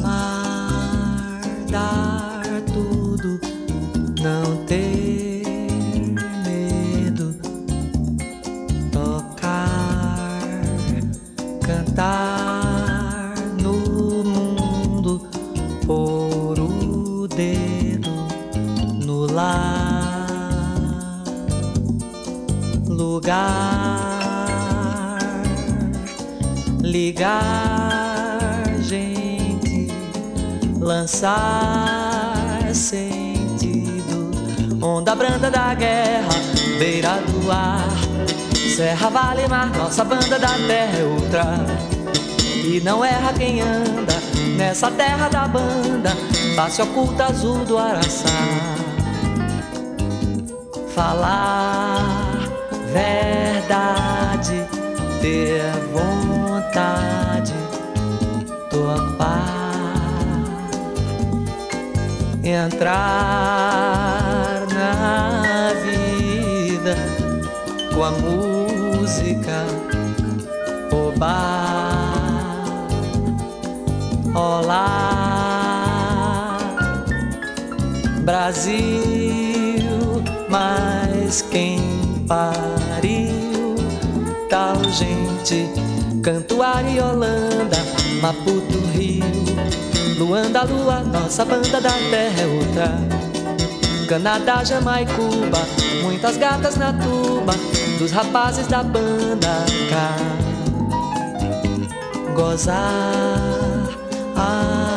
Amar, dar tudo, não ter medo, tocar, cantar no mundo, pôr o dedo no lar, lugar, ligar, gente, lançar sentido, onda branda da guerra, beira do ar, serra, vale, mar, nossa banda da terra é outra. E não erra quem anda nessa terra da banda, face oculta azul do Araçá. Falar verdade, ter vontade, topar, entrar na vida com a música, roubar, olá, Brasil, mas quem pariu tal gente, Cantuária e Holanda, Maputo, Rio, Luanda, Lua, nossa banda da terra é outra. Canadá, Jamaica, Cuba, muitas gatas na tuba dos rapazes da banda cá. Gozar,